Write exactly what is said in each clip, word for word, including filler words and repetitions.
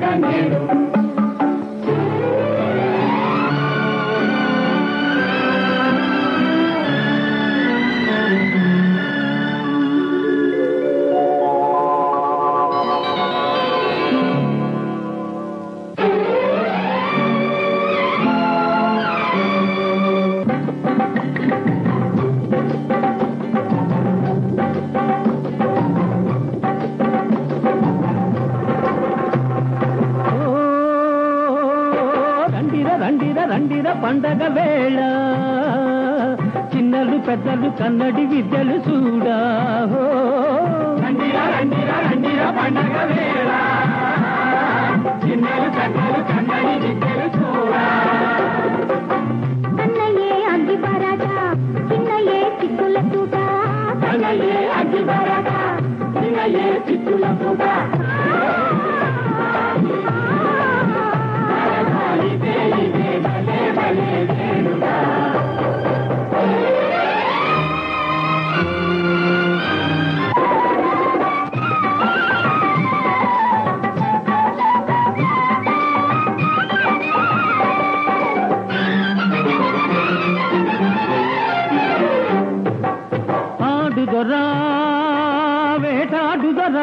నేడు రండిర పండగ వేళ చిన్నలు పెద్దలు కన్నడి విద్యలు చూడా రండిర రండిర రండిర పండగ వేళ చిన్నలు పెద్దలు కన్నడి విద్యలు చూడా అన్నయ్యే అగ్గి బరాట చిన్నయ్యే చిక్కుల తూట అన్నయ్యే అగ్గి బరాట చిన్నయ్యే చిక్కుల తూట ఆడుదొరా వేటాడుదొరా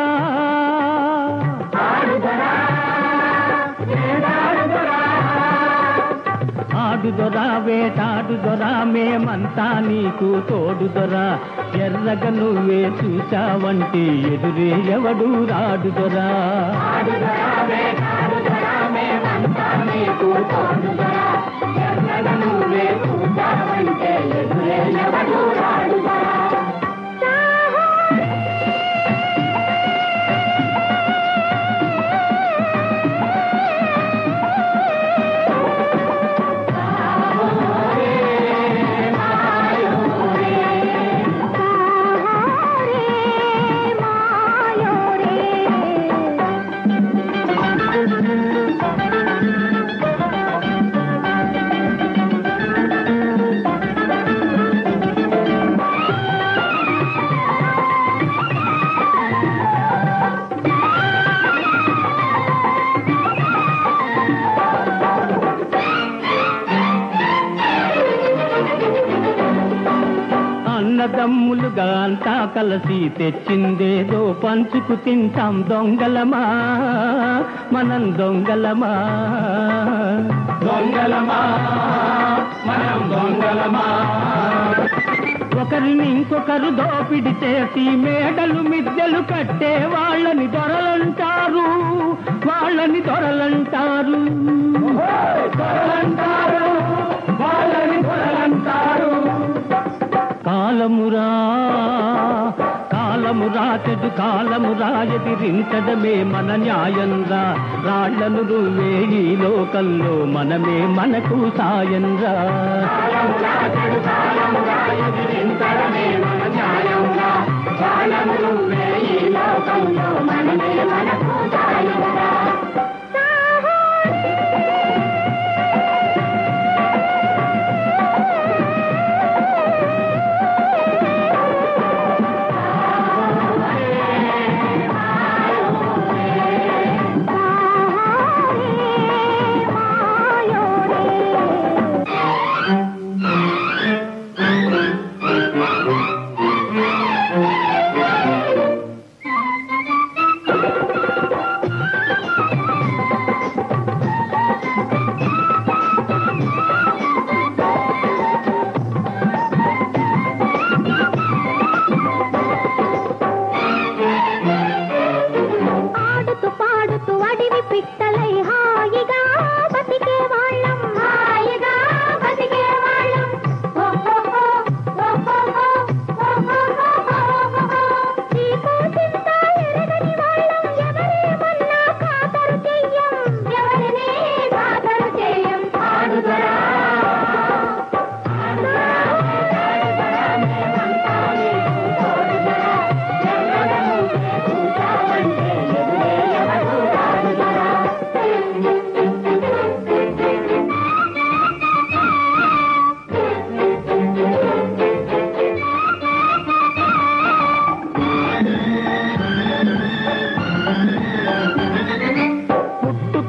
ఆడుదొరా వేటాడుదొరా మేమంతా నీకు తోడుదొరా ఎర్రగా నువ్వే చూసావంటే ఎదురే ఎవడు రాడుదొరా నువ్వే చూసావంటే ఎదురే ఎవడు రాడుదొరా అన్నదమ్ములుగా అంతా కలిసి తెచ్చిందేదో పంచుకు తింటాం దొంగలమా మనం దొంగలమా దొంగలమా మనం దొంగలమా ఒకరిని ఇంకొకరు దోపిడి చేసి మేడలు మిద్దెలు కట్టే వాళ్ళని దొరలంటారు వాళ్ళని దొరలంటారు దొరలంటారు వాళ్ళని దొరలంటారు కాలమురా కాలమురా చెడు కాలమురా ఎదిరించడమే మన న్యాయంరా రాళ్లను నువ్వే ఈ లోకంలో మనమే మనకు సాయంరా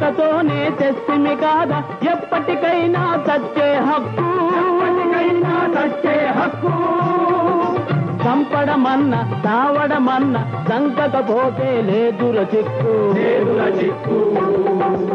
చింతతోనే తెస్తిమి కాదా ఎప్పటికైనా చచ్చే హక్కు ఎప్పటికైనా చచ్చే హక్కు చంపడమన్న తావడమన్న సంకకపోతే లేదుర చిక్కు లేదుల చిక్కు